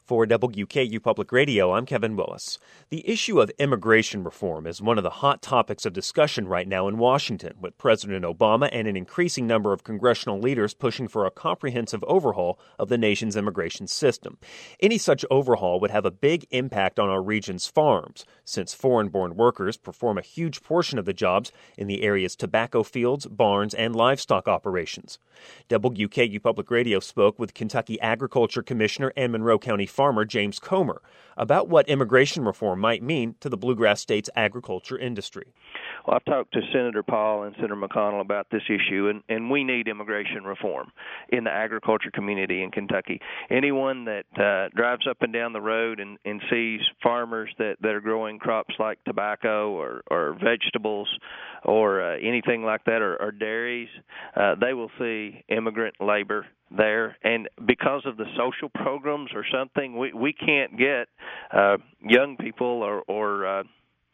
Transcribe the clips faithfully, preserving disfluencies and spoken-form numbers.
For W K U Public Radio, I'm Kevin Willis. The issue of immigration reform is one of the hot topics of discussion right now in Washington, with President Obama and an increasing number of congressional leaders pushing for a comprehensive overhaul of the nation's immigration system. Any such overhaul would have a big impact on our region's farms, since foreign-born workers perform a huge portion of the jobs in the area's tobacco fields, barns, and livestock operations. W K U Public Radio spoke with Kentucky Agriculture Commissioner and Monroe County farmer James Comer about what immigration reform might mean to the Bluegrass State's agriculture industry. Well, I've talked to Senator Paul and Senator McConnell about this issue, and, and we need immigration reform in the agriculture community in Kentucky. Anyone that uh, drives up and down the road and, and sees farmers that, that are growing crops like tobacco or, or vegetables or uh, anything like that, or, or dairies, uh, they will see immigrant labor there, and because of the social programs or something, we, we can't get uh, young people or, or uh,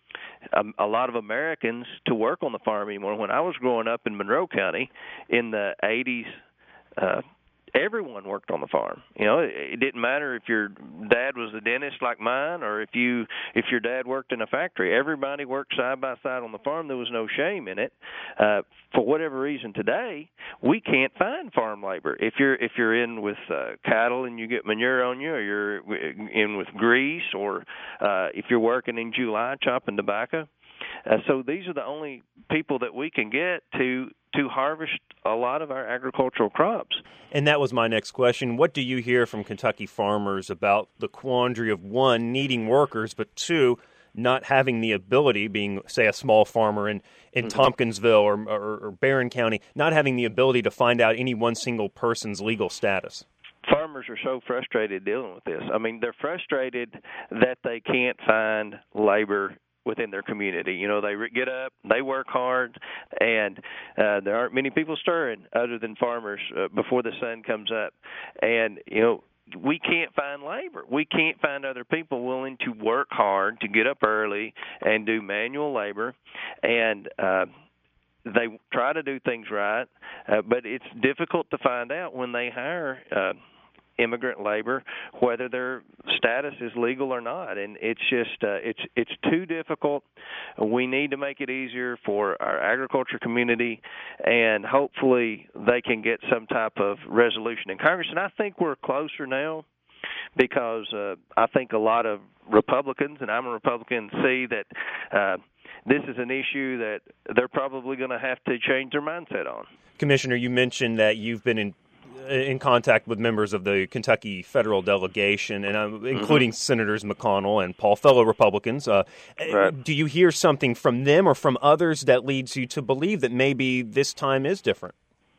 a, a lot of Americans to work on the farm anymore. When I was growing up in Monroe County in the eighties, uh, everyone worked on the farm. You know, it, it didn't matter if your dad was a dentist like mine or if you if your dad worked in a factory. Everybody worked side by side on the farm. There was no shame in it. Uh, for whatever reason today, we can't find farm labor. If you're if you're in with uh, cattle and you get manure on you, or you're in with grease, or uh, if you're working in July chopping tobacco. Uh, so these are the only people that we can get to to harvest a lot of our agricultural crops. And that was my next question. What do you hear from Kentucky farmers about the quandary of, one, needing workers, but two, not having the ability, being, say, a small farmer in, in mm-hmm. Tompkinsville or, or, or Barron County, not having the ability to find out any one single person's legal status? Farmers are so frustrated dealing with this. I mean, they're frustrated that they can't find labor within their community. You know, they get up, they work hard, and uh, there aren't many people stirring other than farmers uh, before the sun comes up. And, you know, we can't find labor. We can't find other people willing to work hard, to get up early and do manual labor. And uh, they try to do things right, uh, but it's difficult to find out when they hire uh immigrant labor, whether their status is legal or not, and it's just uh, it's it's too difficult. We need to make it easier for our agriculture community, and hopefully they can get some type of resolution in Congress. And I think we're closer now, because uh, I think a lot of Republicans, and I'm a Republican, see that uh, this is an issue that they're probably going to have to change their mindset on. Commissioner, you mentioned that you've been in in contact with members of the Kentucky federal delegation, and uh, including mm-hmm. Senators McConnell and Paul, fellow Republicans. Uh, right. Do you hear something from them or from others that leads you to believe that maybe this time is different?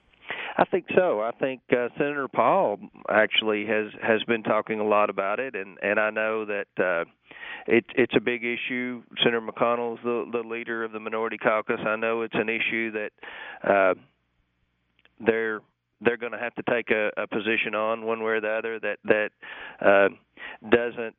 I think so. I think uh, Senator Paul actually has, has been talking a lot about it, and, and I know that uh, it, it's a big issue. Senator McConnell is the, the leader of the minority caucus. I know it's an issue that uh, they're they're going to have to take a, a position on one way or the other that that uh, doesn't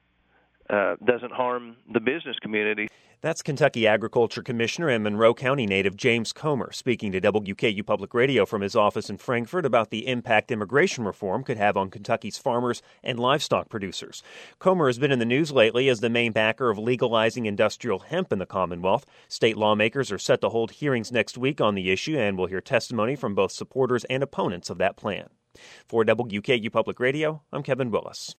uh, doesn't harm the business community. That's Kentucky Agriculture Commissioner and Monroe County native James Comer speaking to W K U Public Radio from his office in Frankfort about the impact immigration reform could have on Kentucky's farmers and livestock producers. Comer has been in the news lately as the main backer of legalizing industrial hemp in the Commonwealth. State lawmakers are set to hold hearings next week on the issue, and we'll hear testimony from both supporters and opponents of that plan. For W K U Public Radio, I'm Kevin Willis.